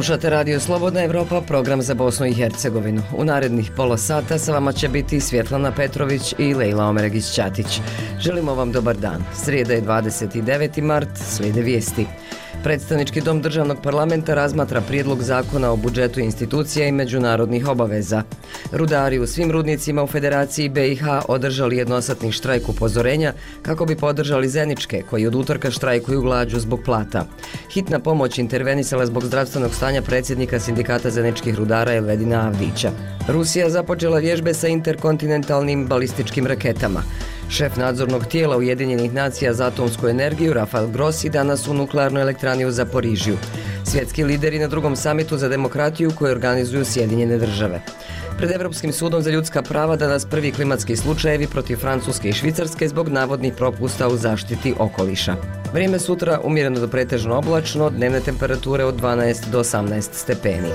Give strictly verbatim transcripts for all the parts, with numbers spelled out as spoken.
Slušate Radio Slobodna Evropa, program za Bosnu i Hercegovinu. U narednih pola sata sa vama će biti Svjetlana Petrović i Lejla Omeregić-Ćatić. Želimo vam dobar dan. Srijeda je dvadeset deveti mart, slijede vijesti. Predstavnički dom državnog parlamenta razmatra prijedlog zakona o budžetu institucija i međunarodnih obaveza. Rudari u svim rudnicima u Federaciji B i H održali jednosatni štrajk upozorenja kako bi podržali Zeničke, koji od utorka štrajkuju glađu zbog plata. Hitna pomoć intervenisala zbog zdravstvenog stanja predsjednika sindikata zeničkih rudara Elvedina Avdića. Rusija započela vježbe sa interkontinentalnim balističkim raketama. Šef nadzornog tijela Ujedinjenih nacija za atomsku energiju Rafael Grossi danas u nuklearnoj elektrani u Zaporižju. Svjetski lideri na drugom samitu za demokratiju koje organizuju Sjedinjene države. Pred Europskim sudom za ljudska prava danas prvi klimatski slučajevi protiv Francuske i Švicarske zbog navodnih propusta u zaštiti okoliša. Vrijeme sutra umjereno do pretežno oblačno, dnevne temperature od dvanaest do osamnaest stepeni.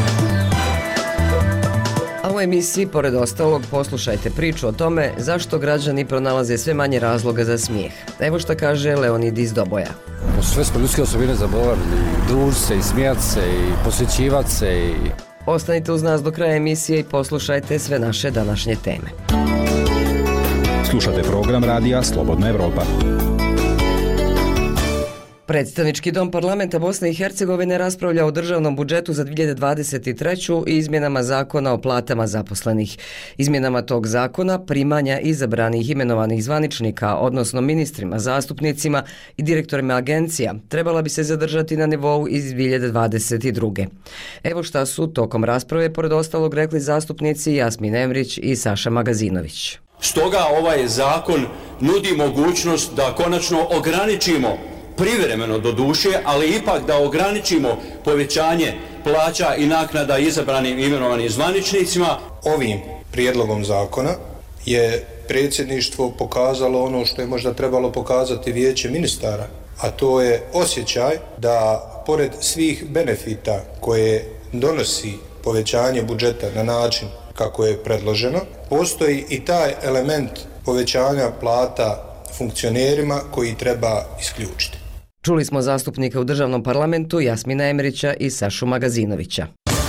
A u emisiji, pored ostalog, poslušajte priču o tome zašto građani pronalaze sve manje razloga za smijeh. Evo šta kaže Leonid iz Doboja. Sve smo ljudske osobine zaboravili, družiti se i smijati se i posjećivati se. I... Ostanite uz nas do kraja emisije i poslušajte sve naše današnje teme. Slušate program radija Slobodna Evropa. Predstavnički dom parlamenta Bosne i Hercegovine raspravlja o državnom budžetu za dvije hiljade dvadeset treću i izmjenama zakona o platama zaposlenih. Izmjenama tog zakona primanja izabranih imenovanih zvaničnika, odnosno ministrima, zastupnicima i direktorima agencija, trebala bi se zadržati na nivou iz dvije hiljade dvadeset druge. Evo šta su tokom rasprave pored ostalog rekli zastupnici Jasmin Emrić i Saša Magazinović. Stoga ovaj zakon nudi mogućnost da konačno ograničimo, privremeno do duše, ali ipak da ograničimo povećanje plaća i naknada izabranim imenovanim zvaničnicima. Ovim prijedlogom zakona je predsjedništvo pokazalo ono što je možda trebalo pokazati vijeće ministara, a to je osjećaj da pored svih benefita koje donosi povećanje budžeta na način kako je predloženo, postoji i taj element povećanja plata funkcionerima koji treba isključiti. Čuli smo zastupnika u državnom parlamentu Jasmina Emrića i Sašu Magazinovića.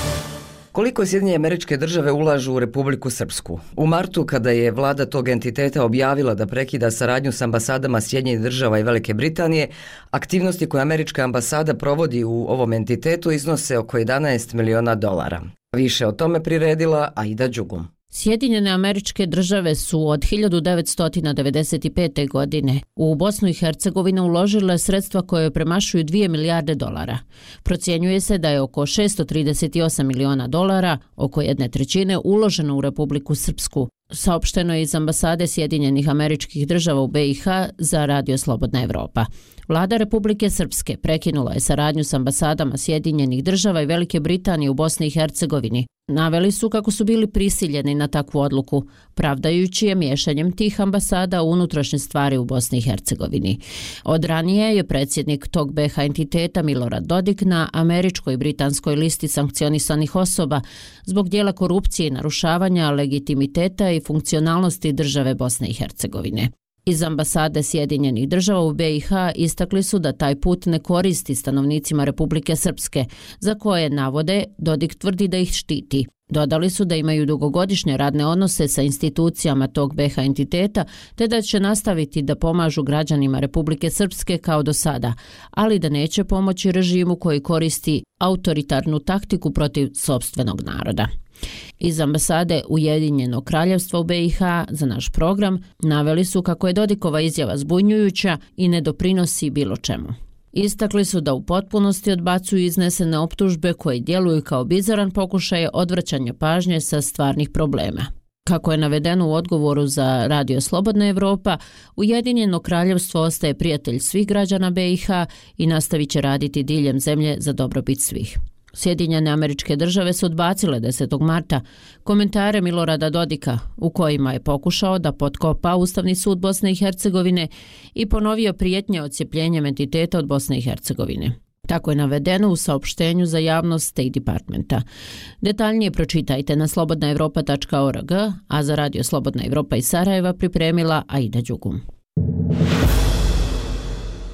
Koliko Sjedinjene Američke Države ulažu u Republiku Srpsku? U martu, kada je vlada tog entiteta objavila da prekida saradnju s ambasadama Sjedinjenih Država i Velike Britanije, aktivnosti koje američka ambasada provodi u ovom entitetu iznose oko jedanaest miliona dolara. Više o tome priredila Aida Đugum. Sjedinjene Američke Države su od hiljadu devetsto devedeset pete. godine u Bosnu i Hercegovinu uložile sredstva koje premašuju dvije milijarde dolara. Procjenjuje se da je oko šesto trideset osam miliona dolara, oko jedne trećine, uloženo u Republiku Srpsku. Saopšteno je iz ambasade Sjedinjenih Američkih Država u B i H za Radio Slobodna Evropa. Vlada Republike Srpske prekinula je saradnju s ambasadama Sjedinjenih Država i Velike Britanije u Bosni i Hercegovini. Naveli su kako su bili prisiljeni na takvu odluku, pravdajući je miješanjem tih ambasada u unutrašnje stvari u Bosni i Hercegovini. Od ranije je predsjednik tog B H entiteta Milorad Dodik na američkoj i britanskoj listi sankcionisanih osoba zbog dijela korupcije i narušavanja legitimiteta i funkcionalnosti države Bosne i Hercegovine. Iz ambasade Sjedinjenih Država u B i H istakli su da taj put ne koristi stanovnicima Republike Srpske, za koje navode Dodik tvrdi da ih štiti. Dodali su da imaju dugogodišnje radne odnose sa institucijama tog B H entiteta, te da će nastaviti da pomažu građanima Republike Srpske kao do sada, ali da neće pomoći režimu koji koristi autoritarnu taktiku protiv sopstvenog naroda. Iz ambasade Ujedinjenog kraljevstva u B i H za naš program naveli su kako je Dodikova izjava zbunjujuća i ne doprinosi bilo čemu. Istakli su da u potpunosti odbacuju iznesene optužbe koje djeluju kao bizaran pokušaj odvraćanja pažnje sa stvarnih problema. Kako je navedeno u odgovoru za Radio Slobodna Evropa, Ujedinjeno kraljevstvo ostaje prijatelj svih građana B i H i nastavit će raditi diljem zemlje za dobrobit svih. Sjedinjene Američke Države su odbacile desetog marta komentare Milorada Dodika u kojima je pokušao da potkopa Ustavni sud Bosne i Hercegovine i ponovio prijetnje odcjepljenjem entiteta od Bosne i Hercegovine. Tako je navedeno u saopštenju za javnost State Departmenta. Detaljnije pročitajte na slobodna evropa tačka org, a za Radio Slobodna Evropa iz Sarajeva pripremila Aida Đugum.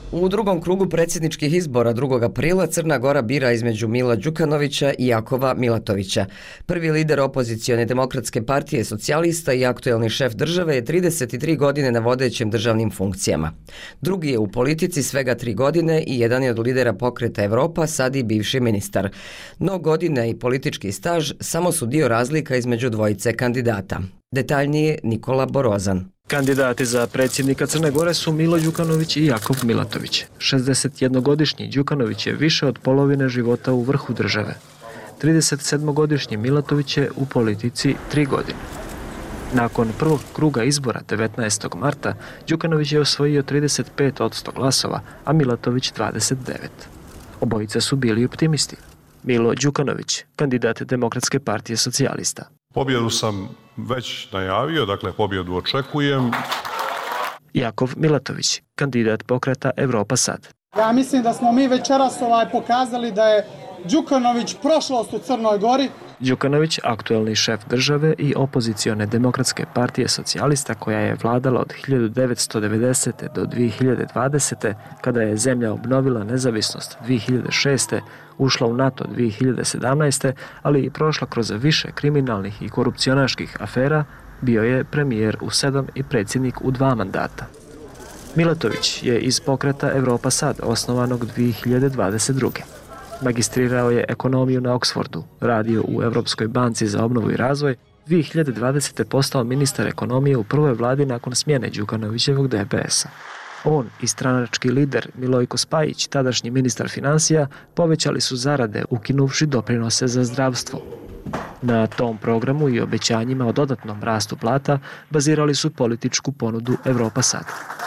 U drugom krugu predsjedničkih izbora drugog aprila Crna Gora bira između Mila Đukanovića i Jakova Milatovića. Prvi lider opozicione demokratske partije socijalista i aktuelni šef države je trideset tri godine na vodećim državnim funkcijama. Drugi je u politici svega tri godine i jedan je od lidera pokreta Evropa, sad i bivši ministar. No godine i politički staž samo su dio razlika između dvojice kandidata. Detaljnije Nikola Borozan. Kandidati za predsjednika Crne Gore su Milo Đukanović i Jakov Milatović. šezdesetjednogodišnji Đukanović je više od polovine života u vrhu države. tridesetsedmogodišnji Milatović je u politici tri godine. Nakon prvog kruga izbora devetnaestog marta, Đukanović je osvojio trideset pet posto glasova, a Milatović dvadeset devet. Obojica su bili optimisti. Milo Đukanović, kandidat Demokratske partije socijalista. Pobjedu sam već najavio, dakle pobjedu očekujem. Jakov Milatović, kandidat pokreta Evropa sad. Ja mislim da smo mi večeras ovaj pokazali da je Đukanović prošlost u Crnoj Gori. Đukanović, aktuelni šef države i opozicione Demokratske partije socijalista koja je vladala od hiljadu devetsto devedesete. do dvije hiljade dvadesete. kada je zemlja obnovila nezavisnost dvije hiljade šeste. ušla u NATO dvije hiljade sedamnaeste. ali i prošla kroz više kriminalnih i korupcionaških afera, bio je premijer u sedam i predsjednik u dva mandata. Milatović je iz pokreta Evropa sad, osnovanog dvije hiljade dvadeset druge. Magistrirao je ekonomiju na Oxfordu, radio u Europskoj banci za obnovu i razvoj, dvije hiljade dvadesete. postao ministar ekonomije u prvoj vladi nakon smjene Đukanovićevog D P S-a. On i stranački lider Milojko Spajić, tadašnji ministar financija, povećali su zarade ukinuvši doprinose za zdravstvo. Na tom programu i obećanjima o dodatnom rastu plata bazirali su političku ponudu Evropa sad.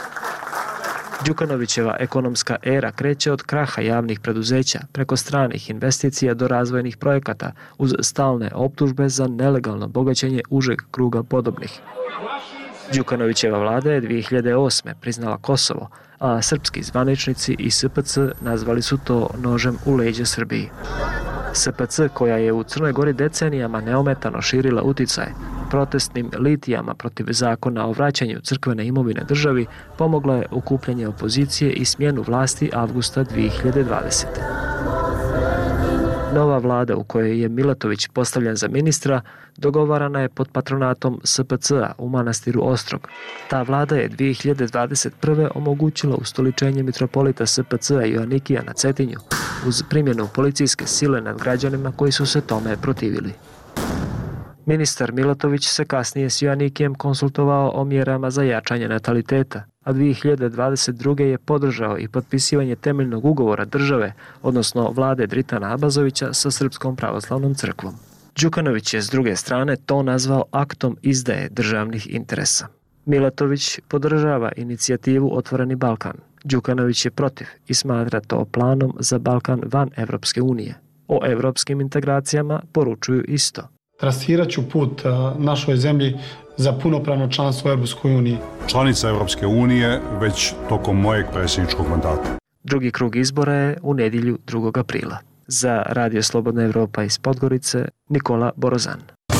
Đukanovićeva ekonomska era kreće od kraha javnih preduzeća preko stranih investicija do razvojnih projekata uz stalne optužbe za nelegalno bogaćenje užeg kruga podobnih. Đukanovićeva vlada je dvije hiljade osme. priznala Kosovo, a srpski zvaničnici i S P C nazvali su to nožem u leđa Srbiji. S P C, koja je u Crnoj Gori decenijama neometano širila uticaj protestnim litijama protiv zakona o vraćanju crkvene imovine državi, pomogla je okupljanje opozicije i smjenu vlasti avgusta dvije hiljade dvadesete. Nova vlada u kojoj je Milatović postavljen za ministra dogovarana je pod patronatom S P C-a u manastiru Ostrog. Ta vlada je dvije hiljade dvadeset prve. omogućila ustoličenje mitropolita S P C-a Joanikija na Cetinju uz primjenu policijske sile nad građanima koji su se tome protivili. Ministar Milatović se kasnije s Joanikijem konsultovao o mjerama za jačanje nataliteta, a dvije hiljade dvadeset druge. je podržao i potpisivanje temeljnog ugovora države, odnosno vlade Dritana Abazovića sa Srpskom pravoslavnom crkvom. Đukanović je s druge strane to nazvao aktom izdaje državnih interesa. Milatović podržava inicijativu Otvoreni Balkan. Đukanović je protiv i smatra to planom za Balkan van Evropske unije. O evropskim integracijama poručuju isto. Trasirat ću put našoj zemlji za punopravno članstvo u Europskoj uniji. Članica Europske unije već tokom mojeg predsjedničkog mandata. Drugi krug izbora je u nedjelju drugog aprila. Za Radio Slobodna Evropa iz Podgorice, Nikola Borozan.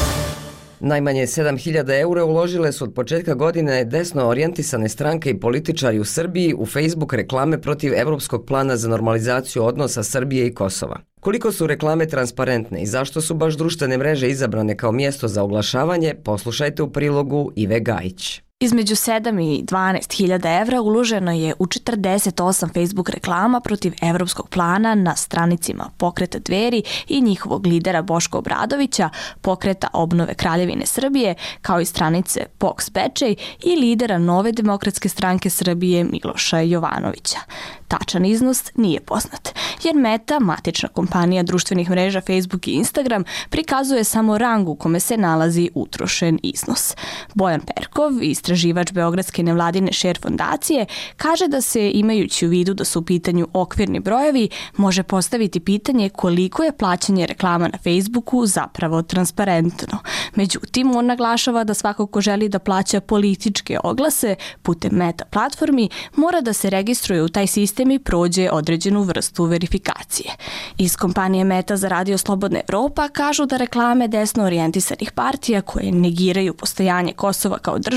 Najmanje sedam hiljada eura uložile su od početka godine desno orijentisane stranke i političari u Srbiji u Facebook reklame protiv Evropskog plana za normalizaciju odnosa Srbije i Kosova. Koliko su reklame transparentne i zašto su baš društvene mreže izabrane kao mjesto za oglašavanje, poslušajte u prilogu Ive Gajić. Između sedam i dvanaest hiljada evra uloženo je u četrdeset osam Facebook reklama protiv evropskog plana na stranicima Pokreta Dveri i njihovog lidera Boška Obradovića, Pokreta obnove Kraljevine Srbije, kao i stranice P O K S Bečej i lidera Nove demokratske stranke Srbije Miloša Jovanovića. Tačan iznos nije poznat, jer Meta, matična kompanija društvenih mreža Facebook i Instagram, prikazuje samo rang u kome se nalazi utrošen iznos. Bojan Perkov, istraživač Beogradske nevladine Share fondacije, kaže da se, imajući u vidu da su u pitanju okvirni brojevi, može postaviti pitanje koliko je plaćanje reklama na Facebooku zapravo transparentno. Međutim, on naglašava da svako ko želi da plaća političke oglase putem Meta platformi mora da se registruje u taj sistem i prođe određenu vrstu verifikacije. Iz kompanije Meta za Radio Slobodna Evropa kažu da reklame desno orijentisanih partija koje negiraju postojanje Kosova kao države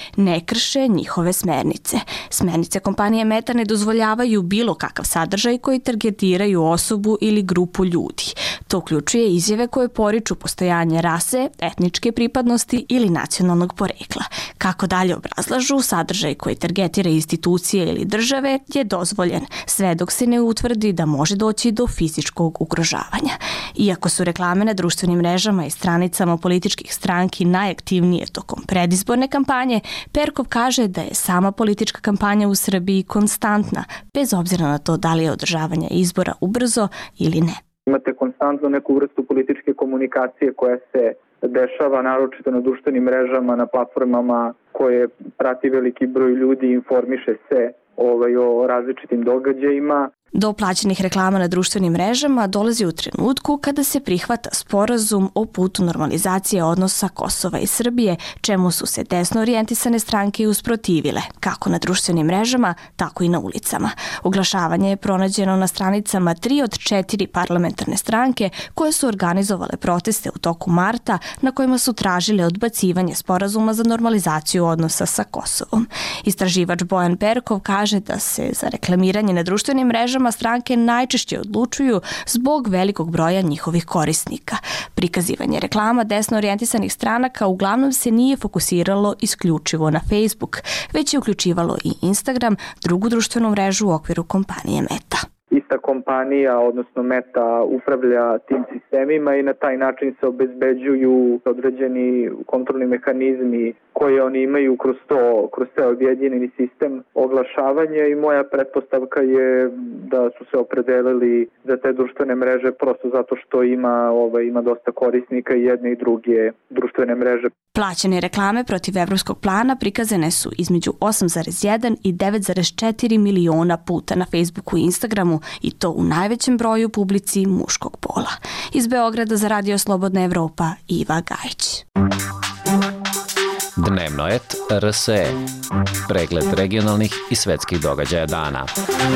ne krše njihove smernice. Smernice kompanije Meta ne dozvoljavaju bilo kakav sadržaj koji targetiraju osobu ili grupu ljudi. To uključuje izjave koje poriču postojanje rase, etničke pripadnosti ili nacionalnog porekla. Kako dalje obrazlažu, sadržaj koji targetira institucije ili države je dozvoljen, sve dok se ne utvrdi da može doći do fizičkog ugrožavanja. Iako su reklame na društvenim mrežama i stranicama političkih stranki najaktivnije tokom predizborne kampanje, Perkov kaže da je sama politička kampanja u Srbiji konstantna, bez obzira na to da li je održavanje izbora ubrzo ili ne. Imate konstantno neku vrstu političke komunikacije koja se dešava naročito na društvenim mrežama, na platformama koje prati veliki broj ljudi i informiše se ovaj, o različitim događajima. Do plaćenih reklama na društvenim mrežama dolazi u trenutku kada se prihvata sporazum o putu normalizacije odnosa Kosova i Srbije, čemu su se desno orijentisane stranke usprotivile, kako na društvenim mrežama, tako i na ulicama. Oglašavanje je pronađeno na stranicama tri od četiri parlamentarne stranke koje su organizovale proteste u toku marta na kojima su tražile odbacivanje sporazuma za normalizaciju odnosa sa Kosovom. Istraživač Bojan Perkov kaže da se za reklamiranje na društvenim mrežama stranke najčešće odlučuju zbog velikog broja njihovih korisnika. Prikazivanje reklama desno orijentisanih stranaka uglavnom se nije fokusiralo isključivo na Facebook, već je uključivalo i Instagram, drugu društvenu mrežu u okviru kompanije Meta. Ista kompanija, odnosno Meta, upravlja tim sistemima i na taj način se obezbeđuju određeni kontrolni mehanizmi koje oni imaju kroz to, kroz te objedinjeni sistem oglašavanja i moja pretpostavka je da su se opredelili za te društvene mreže prosto zato što ima, ovaj, ima dosta korisnika i jedne i druge društvene mreže. Plaćene reklame protiv evropskog plana prikazane su između osam zarez jedan i devet zarez četiri miliona puta na Facebooku i Instagramu i to u najvećem broju publici muškog pola. Iz Beograda za Radio Slobodna Evropa, Iva Gajić. Dnevno et R S E. Pregled regionalnih i svetskih događaja dana.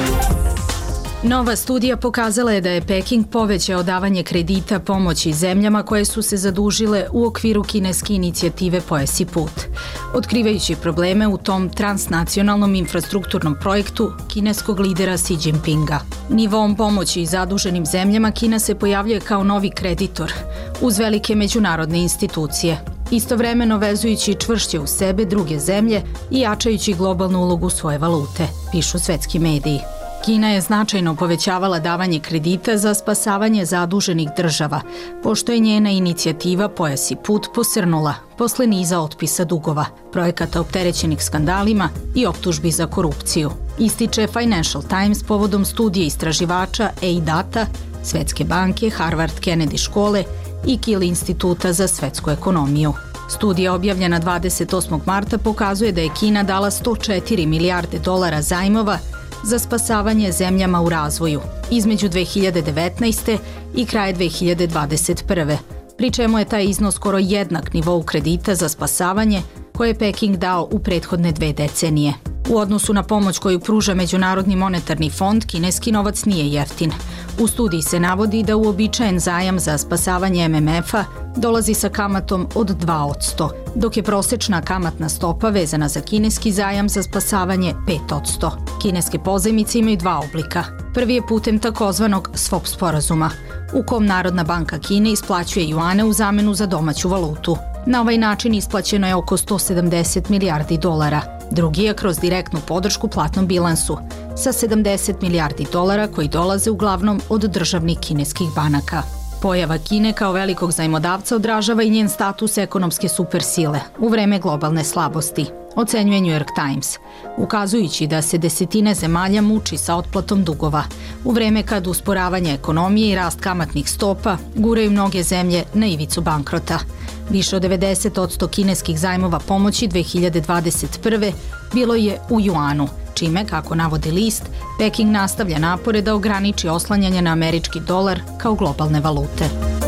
Nova studija pokazala je da je Peking povećao davanje kredita pomoći zemljama koje su se zadužile u okviru kineske inicijative Pojas i put. Otkrivajući probleme u tom transnacionalnom infrastrukturnom projektu kineskog lidera Xi Jinpinga. Nivom pomoći zaduženim zemljama Kina se pojavljuje kao novi kreditor uz velike međunarodne institucije, istovremeno vezujući čvršće u sebe druge zemlje i jačajući globalnu ulogu svoje valute, pišu svetski mediji. Kina je značajno povećavala davanje kredita za spasavanje zaduženih država, pošto je njena inicijativa Pojas i put posrnula posle niza otpisa dugova, projekata opterećenih skandalima i optužbi za korupciju. Ističe Financial Times povodom studije istraživača A I Data, Svetske banke, Harvard Kennedy škole i Kiel instituta za svetsku ekonomiju. Studija objavljena dvadeset osmog marta pokazuje da je Kina dala sto četiri milijarde dolara zajmova za spasavanje zemljama u razvoju između dve hiljade devetnaeste. i kraja dve hiljade dvadeset prve. pri čemu je taj iznos skoro jednak nivou kredita za spasavanje koje je Peking dao u prethodne dve decenije. U odnosu na pomoć koju pruža Međunarodni monetarni fond, kineski novac nije jeftin. U studiji se navodi da uobičajen zajam za spasavanje M M F-a dolazi sa kamatom od dva posto, dok je prosečna kamatna stopa vezana za kineski zajam za spasavanje pet posto. Kineske pozajmice imaju dva oblika. Prvi je putem takozvanog swap sporazuma, u kom Narodna banka Kine isplaćuje juane u zamenu za domaću valutu. Na ovaj način isplaćeno je oko sto sedamdeset milijardi dolara. Drugi je kroz direktnu podršku platnom bilansu sa sedamdeset milijardi dolara koji dolaze uglavnom od državnih kineskih banaka. Pojava Kine kao velikog zajmodavca odražava i njen status ekonomske supersile u vreme globalne slabosti, ocenjuje New York Times, ukazujući da se desetine zemalja muči sa otplatom dugova, u vreme kad usporavanje ekonomije i rast kamatnih stopa guraju mnoge zemlje na ivicu bankrota. Više od devedeset posto kineskih zajmova pomoći dve hiljade dvadeset prve. bilo je u juanu, čime, kako navodi list, Peking nastavlja napore da ograniči oslanjanje na američki dolar kao globalne valute.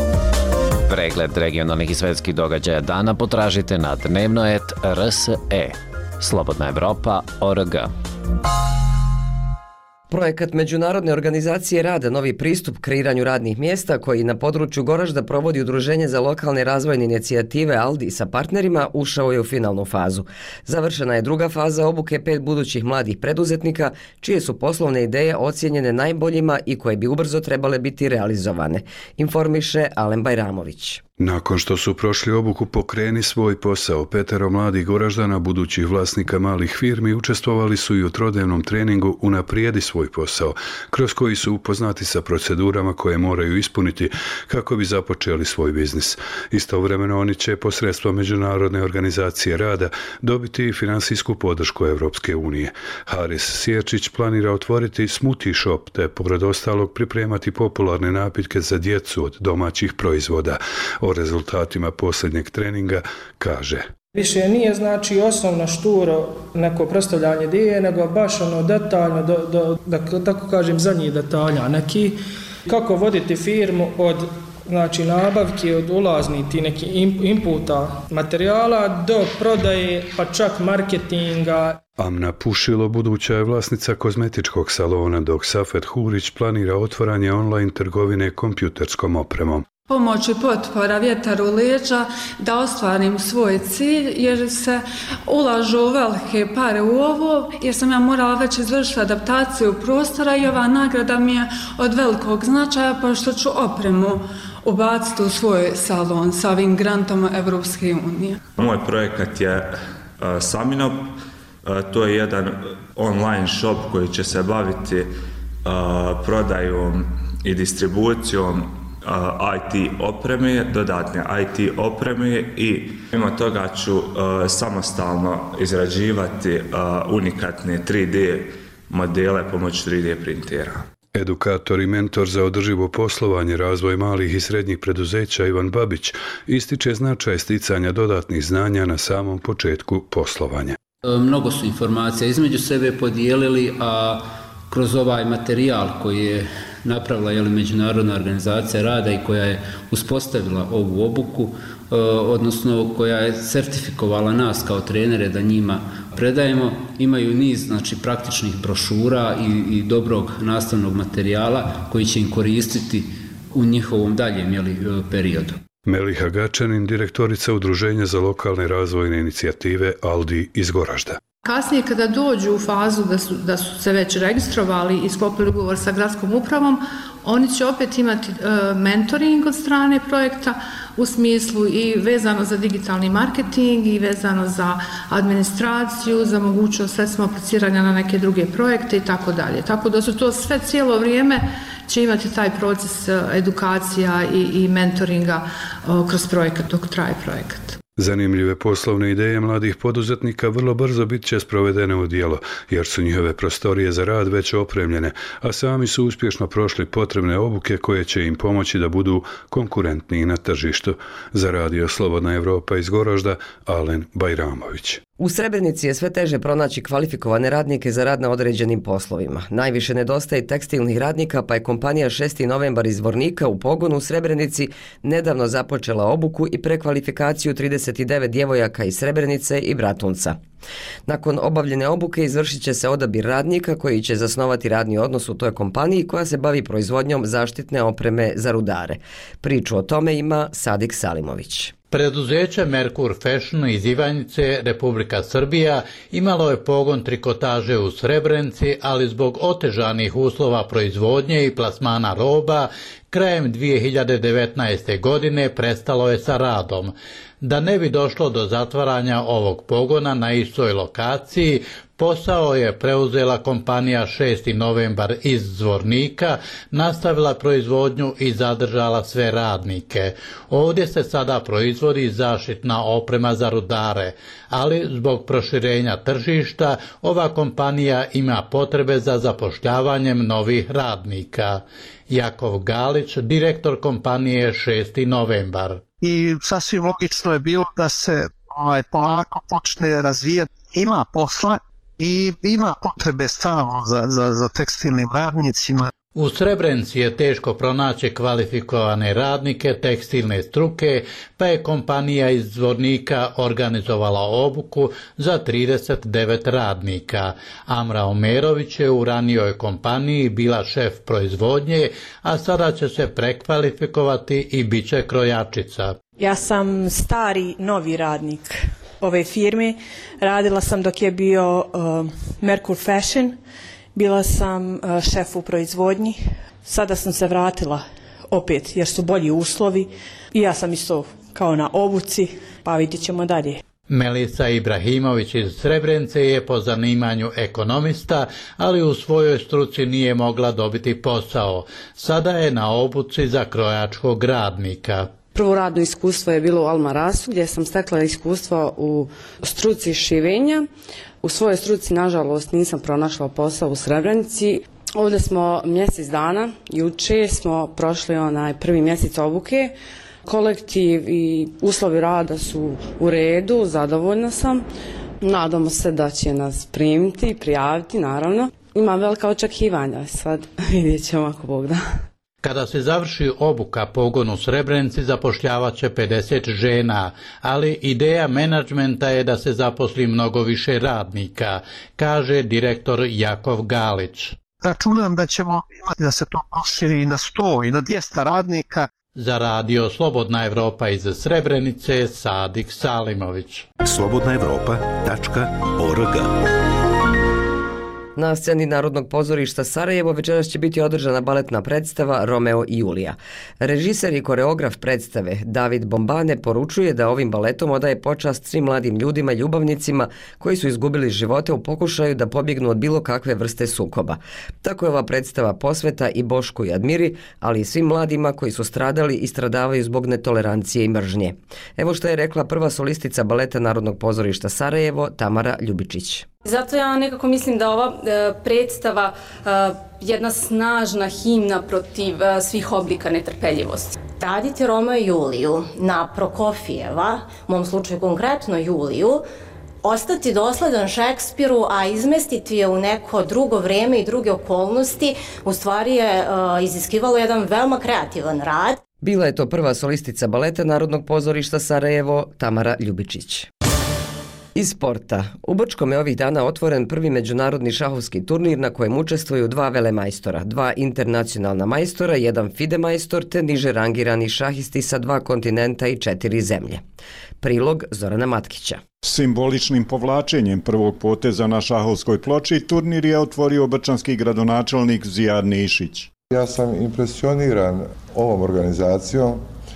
Pregled regionalnih i svetskih događaja dana potražite na dnevno et R S E. Slobodna Evropa, O R G. Projekat Međunarodne organizacije rada Novi pristup kreiranju radnih mjesta koji na području Goražda provodi Udruženje za lokalne razvojne inicijative ALDI sa partnerima ušao je u finalnu fazu. Završena je druga faza obuke pet budućih mladih preduzetnika čije su poslovne ideje ocijenjene najboljima i koje bi ubrzo trebale biti realizovane, informiše Alen Bajramović. Nakon što su prošli obuku Pokreni svoj posao, petero mladih Goraždana, budućih vlasnika malih firmi, učestvovali su i u trodnevnom treningu Unaprijedi svoj posao, kroz koji su upoznati sa procedurama koje moraju ispuniti kako bi započeli svoj biznis. Istovremeno oni će posredstvom Međunarodne organizacije rada dobiti i finansijsku podršku Evropske unije. Haris Sjerčić planira otvoriti smoothie shop te pored ostalog pripremati popularne napitke za djecu od domaćih proizvoda. O rezultatima posljednjeg treninga kaže: Više nije znači osnovno šturo neko predstavljanje ideje, nego baš ono detaljno, do, do, da tako kažem, zadnjih detalja neki. Kako voditi firmu od znači nabavki, od ulaznih ti neki inputa materijala do prodaje, pa čak marketinga. Amna Pušilo, buduća je vlasnica kozmetičkog salona, dok Safet Hurić planira otvaranje online trgovine kompjuterskom opremom. Pomoć i potpora, vjetar u leđa da ostvarim svoj cilj jer se ulažu velike pare u ovo jer sam ja morala već izvršiti adaptaciju prostora i ova nagrada mi je od velikog značaja pošto ću opremu ubaciti u svoj salon sa ovim grantom Evropske unije. Moj projekat je uh, Saminop, uh, to je jedan online shop koji će se baviti uh, prodajom i distribucijom I T opreme, dodatne I T opreme i mimo toga ću uh, samostalno izrađivati uh, unikatne tri D modele pomoću tri D printera. Edukator i mentor za održivo poslovanje, razvoj malih i srednjih preduzeća Ivan Babić ističe značaj sticanja dodatnih znanja na samom početku poslovanja. Mnogo su informacija između sebe podijelili, a kroz ovaj materijal koji je napravila je li Međunarodna organizacija rada i koja je uspostavila ovu obuku, e, odnosno koja je certifikovala nas kao trenere da njima predajemo, imaju niz znači, praktičnih brošura i, i dobrog nastavnog materijala koji će im koristiti u njihovom daljem je li, periodu. Meliha Gačanin, direktorica Udruženja za lokalne razvojne inicijative ALDI iz Goražda. Kasnije kada dođu u fazu da su, da su se već registrovali i sklopili ugovor sa gradskom upravom, oni će opet imati e, mentoring od strane projekta u smislu i vezano za digitalni marketing i vezano za administraciju, za mogućnost recimo apliciranja na neke druge projekte i tako dalje. Tako da su to sve cijelo vrijeme će imati taj proces edukacija i, i mentoringa o, kroz projekat dok traje projekat. Zanimljive poslovne ideje mladih poduzetnika vrlo brzo bit će sprovedene u djelo, jer su njihove prostorije za rad već opremljene, a sami su uspješno prošli potrebne obuke koje će im pomoći da budu konkurentniji na tržištu. Za Radio Slobodna Evropa iz Goražda, Alen Bajramović. U Srebrenici je sve teže pronaći kvalifikovane radnike za rad na određenim poslovima. Najviše nedostaje tekstilnih radnika, pa je kompanija šesti novembar iz Zvornika u pogonu u Srebrenici nedavno započela obuku i prekvalifikaciju trideset devet djevojaka iz Srebrenice i Bratunca. Nakon obavljene obuke izvršit će se odabir radnika koji će zasnovati radni odnos u toj kompaniji koja se bavi proizvodnjom zaštitne opreme za rudare. Priču o tome ima Sadik Salimović. Preduzeće Merkur Fashion iz Ivanjice, Republika Srbija, imalo je pogon trikotaže u Srebrenici, ali zbog otežanih uslova proizvodnje i plasmana roba, krajem dvije hiljade devetnaeste. godine prestalo je sa radom. Da ne bi došlo do zatvaranja ovog pogona na istoj lokaciji, posao je preuzela kompanija šesti novembar iz Zvornika, nastavila proizvodnju i zadržala sve radnike. Ovdje se sada proizvodi zaštitna oprema za rudare, ali zbog proširenja tržišta ova kompanija ima potrebe za zapošljavanjem novih radnika. Jakov Galić, direktor kompanije šesti novembar. I sasvim logično je bilo da se ovaj, polako počne razvijati. Ima posla i ima potrebe stalno za, za, za tekstilnim radnicima. U Srebrenici je teško pronaći kvalifikovane radnike tekstilne struke, pa je kompanija iz Zvornika organizovala obuku za trideset devet radnika. Amra Omerović je u ranijoj kompaniji bila šef proizvodnje, a sada će se prekvalifikovati i bit će krojačica. Ja sam stari novi radnik ove firme. Radila sam dok je bio uh, Merkur Fashion. Bila sam šef u proizvodnji, sada sam se vratila opet jer su bolji uslovi i ja sam isto kao na obuci, pa vidjet ćemo dalje. Melisa Ibrahimović iz Srebrenice je po zanimanju ekonomista, ali u svojoj struci nije mogla dobiti posao. Sada je na obuci za krojačkog radnika. Prvo radno iskustvo je bilo u Almarasu gdje sam stekla iskustvo u struci šivenja. U svojoj struci, nažalost, nisam pronašla posao u Srebrenici. Ovdje smo mjesec dana, juče smo prošli onaj prvi mjesec obuke. Kolektiv i uslovi rada su u redu, zadovoljna sam. Nadamo se da će nas primiti, prijaviti, naravno. Imam velika očekivanja, sad vidjet ćemo ako Bog da. Kada se završi obuka pogon u Srebrenici zapošljavat će pedeset žena, ali ideja menadžmenta je da se zaposli mnogo više radnika, kaže direktor Jakov Galić. Računam da ćemo imati da se to proširi i na sto i na dvjesto radnika. Za radio Slobodna Evropa iz Srebrenice, Sadik Salimović. slobodna evropa tačka org. Na sceni Narodnog pozorišta Sarajevo večeras će biti održana baletna predstava Romeo i Julija. Režiser i koreograf predstave David Bombane poručuje da ovim baletom odaje počast svim mladim ljudima i ljubavnicima koji su izgubili živote u pokušaju da pobjegnu od bilo kakve vrste sukoba. Tako je ova predstava posveta i Bošku i Admiri, ali i svim mladima koji su stradali i stradavaju zbog netolerancije i mržnje. Evo što je rekla prva solistica baleta Narodnog pozorišta Sarajevo, Tamara Ljubičić. Zato ja nekako mislim da ova e, predstava e, jedna snažna himna protiv e, svih oblika netrpeljivosti. Raditi Romeo i Juliju na Prokofijeva, u mom slučaju konkretno Juliju, ostati dosledan Šekspiru, a izmestiti je u neko drugo vreme i druge okolnosti, u stvari je e, iziskivalo jedan veoma kreativan rad. Bila je to prva solistica baleta Narodnog pozorišta Sarajevo, Tamara Ljubičić. Iz sporta. U Brčkom je ovih dana otvoren prvi međunarodni šahovski turnir na kojem učestvuju dva velemajstora, dva internacionalna majstora, jedan FIDE majstor te niže rangirani šahisti sa dva kontinenta i četiri zemlje. Prilog Zorana Matkića. Simboličnim povlačenjem prvog poteza na šahovskoj ploči turnir je otvorio brčanski gradonačelnik Zijad Nišić. Ja sam impresioniran ovom organizacijom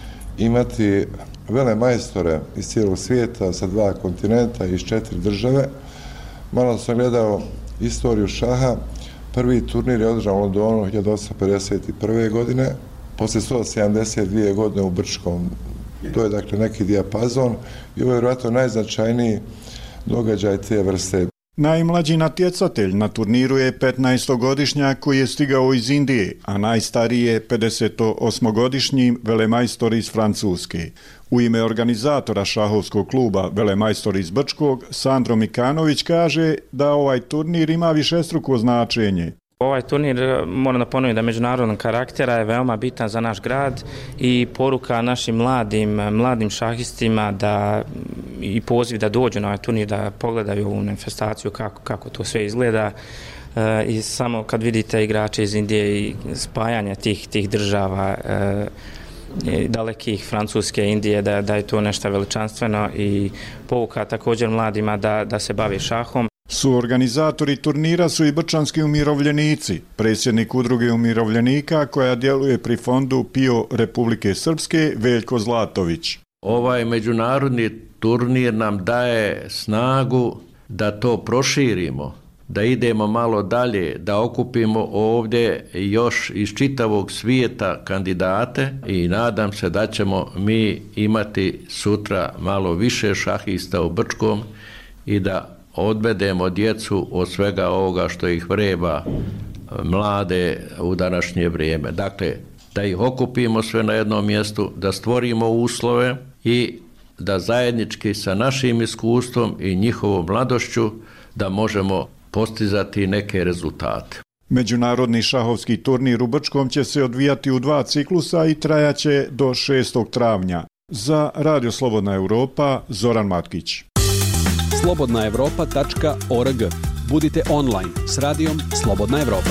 imati velemajstore iz cijelog svijeta sa dva kontinenta i iz četiri države. Malo sam gledao istoriju šaha. Prvi turnir je održan u Londonu hiljadu osamsto pedeset prve. godine, poslije sto sedamdeset dvije godine u Brčkom. To je dakle neki dijapazon i ovo je vjerojatno najznačajniji događaj te vrste. Najmlađi natjecatelj na turniru je petnaestogodišnjak koji je stigao iz Indije, a najstariji je pedesetosmogodišnji velemajstor iz Francuske. U ime organizatora šahovskog kluba Velemajstor iz Brčkog, Sandro Mikanović kaže da ovaj turnir ima višestruko značenje. Ovaj turnir, moram da ponovim da međunarodnog karaktera, je veoma bitan za naš grad i poruka našim mladim, mladim šahistima da, i poziv da dođu na ovaj turnir, da pogledaju ovu manifestaciju kako, kako to sve izgleda. E, I samo kad vidite igrače iz Indije i spajanje tih, tih država, e, dalekih Francuske, Indije, da, da je to nešto veličanstveno i poruka također mladima da, da se bavi šahom. Suorganizatori turnira su i brčanski umirovljenici, predsjednik udruge umirovljenika koja djeluje pri fondu PIO Republike Srpske, Veljko Zlatović. Ovaj međunarodni turnir nam daje snagu da to proširimo, da idemo malo dalje, da okupimo ovdje još iz čitavog svijeta kandidate i nadam se da ćemo mi imati sutra malo više šahista u Brčkom i da odvedemo djecu od svega ovoga što ih vreba mlade u današnje vrijeme. Dakle, da ih okupimo sve na jednom mjestu, da stvorimo uslove i da zajednički sa našim iskustvom i njihovom mladošću da možemo postizati neke rezultate. Međunarodni šahovski turnir u Brčkom će se odvijati u dva ciklusa i trajaće do šestog travnja. Za Radio Slobodna Europa, Zoran Matkić. slobodna europa tačka org. Budite online s radijom Slobodna Evropa.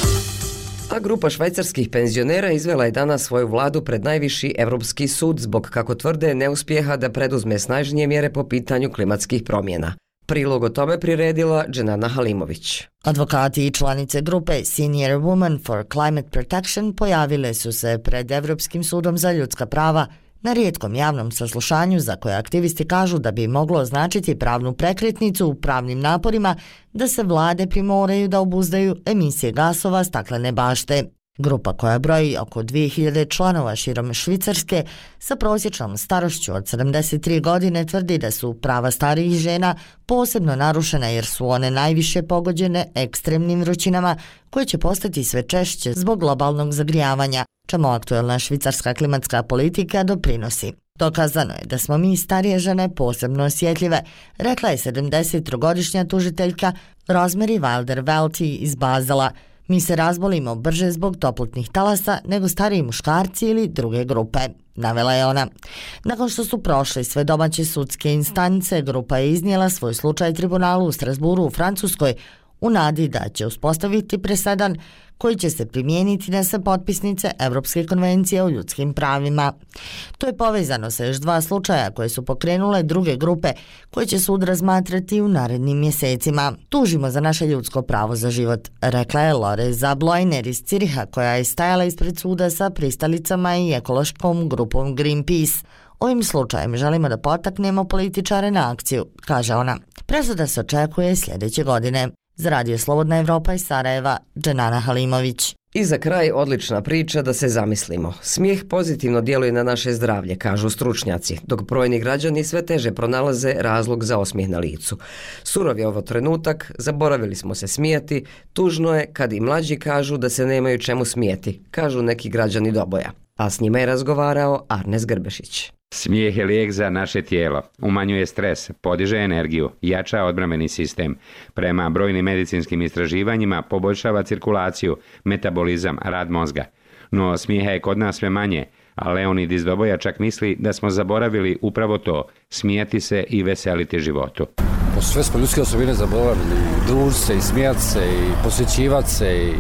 A grupa švajcarskih penzionera izvela je danas svoju vladu pred najviši Evropski sud zbog, kako tvrde, neuspjeha da preduzme snažnije mjere po pitanju klimatskih promjena. Prilog o tome priredila Dženana Halimović. Advokati i članice grupe Senior Women for Climate Protection pojavile su se pred Evropskim sudom za ljudska prava na rijetkom javnom saslušanju za koje aktivisti kažu da bi moglo značiti pravnu prekretnicu u pravnim naporima da se vlade primoraju da obuzdaju emisije gasova staklene bašte. Grupa koja broji oko dvije hiljade članova širom Švicarske sa prosječnom starošću od sedamdeset tri godine tvrdi da su prava starijih žena posebno narušena jer su one najviše pogođene ekstremnim vrućinama koje će postati sve češće zbog globalnog zagrijavanja, čemu aktuelna švicarska klimatska politika doprinosi. Dokazano je da smo mi starije žene posebno osjetljive, rekla je sedamdesettrogodišnja tužiteljka Rosemary Wilder-Welty iz Bazela. Mi se razbolimo brže zbog toplotnih talasa nego stariji muškarci ili druge grupe, navela je ona. Nakon što su prošle sve domaće sudske instance, grupa je iznijela svoj slučaj tribunalu u Strasburu u Francuskoj u nadi da će uspostaviti presedan koji će se primijeniti na sve potpisnice Evropske konvencije o ljudskim pravima. To je povezano sa još dva slučaja koje su pokrenule druge grupe koje će sud razmatrati u narednim mjesecima. Tužimo za naše ljudsko pravo za život, rekla je Lore Zablojner iz Ciriha koja je stajala ispred suda sa pristalicama i ekološkom grupom Greenpeace. Ovim slučajem želimo da potaknemo političare na akciju, kaže ona. Presuda se očekuje sljedeće godine. Za Radio Slobodna Evropa iz Sarajeva, Dženana Halimović. I za kraj odlična priča da se zamislimo. Smijeh pozitivno djeluje na naše zdravlje, kažu stručnjaci, dok brojni građani sve teže pronalaze razlog za osmijeh na licu. Surov je ovo trenutak, zaboravili smo se smijati, tužno je kad i mlađi kažu da se nemaju čemu smijeti, kažu neki građani Doboja. A s njima je razgovarao Arnes Grbešić. Smijeh je lijek za naše tijelo, umanjuje stres, podiže energiju, jača odbrambeni sistem. Prema brojnim medicinskim istraživanjima poboljšava cirkulaciju, metabolizam, rad mozga. No smijeha je kod nas sve manje, a Leonid iz Doboja čak misli da smo zaboravili upravo to, smijati se i veseliti životu. Po sve smo ljudske osobine zaboravili, družiti se i smijati se i posjećivati se i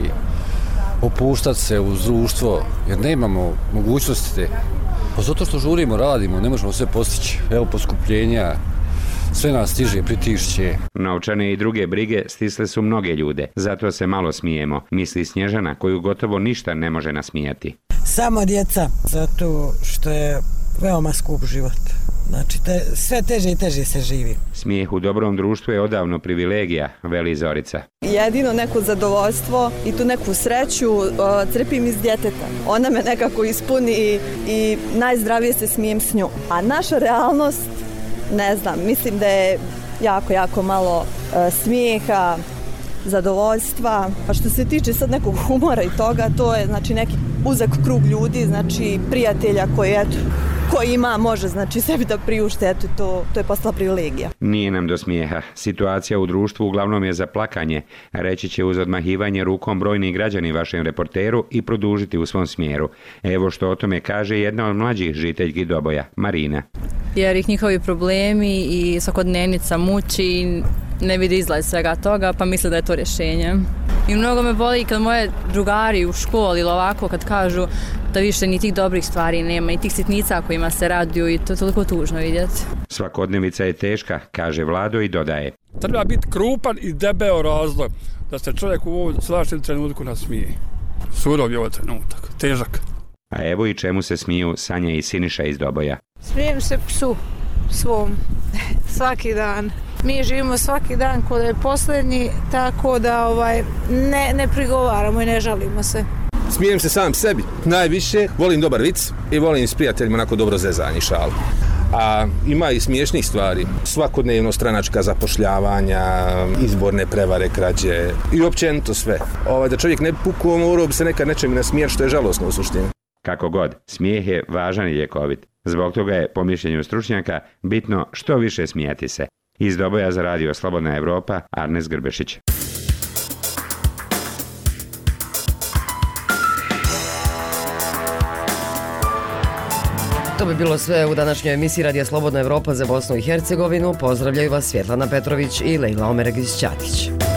opuštati se uz društvo, jer nemamo mogućnosti te. Pa zato što žurimo, radimo, ne možemo sve postići. Evo poskupljenja, sve nas stiže, pritišće. Novčane i druge brige stisle su mnoge ljude, zato se malo smijemo, misli Snježana koju gotovo ništa ne može nasmijati. Samo djeca, zato što je veoma skup život. Znači, te, sve teže i teže se živi. Smijeh u dobrom društvu je odavno privilegija, veli Zorica. Jedino neko zadovoljstvo i tu neku sreću uh, crpim iz djeteta. Ona me nekako ispuni i, i najzdravije se smijem s njom. A naša realnost, ne znam, mislim da je jako, jako malo uh, smijeha, zadovoljstva. A što se tiče sad nekog humora i toga, to je znači neki uzak krug ljudi, znači prijatelja koji eto, koji ima, može znači sebi da priušte, eto to, to je postala privilegija. Nije nam do smijeha. Situacija u društvu uglavnom je za plakanje, reći će uz odmahivanje rukom brojni građani vašem reporteru i produžiti u svom smjeru. Evo što o tome kaže jedna od mlađih žiteljki Doboja, Marina. Jer ih njihovi problemi i svakodnevnica muči, ne vidi izgled svega toga, pa misle da je to rješenje. I mnogo me boli kad moje drugari u školi ili ovako kad kažu da više ni tih dobrih stvari nema i tih sitnica kojima se raduju i to je toliko tužno vidjeti. Svakodnevica je teška, kaže Vlado i dodaje. Treba biti krupan i debeo razlog da se čovjek u ovom svaštem trenutku nasmije. Surov je ovaj trenutak, težak. A evo i čemu se smiju Sanja i Siniša iz Doboja. Smijem se psu svom svaki dan. Mi živimo svaki dan kod je posljednji, tako da ovaj, ne, ne prigovaramo i ne žalimo se. Smijem se sam sebi, najviše, volim dobar vic i volim s prijateljima onako dobro zezanje, šalu. A ima i smiješnih stvari, svakodnevno stranačka zapošljavanja, izborne prevare, krađe i općenito sve. Ovaj, da čovjek ne puku, morao bi se nekad nečem nasmijati, što je žalosno u suštini. Kako god, smijeh je važan i ljekovit. Zbog toga je, po mišljenju stručnjaka, bitno što više smijati se. Iz Doboja za Radio Slobodna Evropa, Arnes Grbešić. To bi bilo sve u današnjoj emisiji Radija Slobodna Evropa za Bosnu i Hercegovinu. Pozdravljaju vas Svjetlana Petrović i Lejla Omeregić-Ćatić.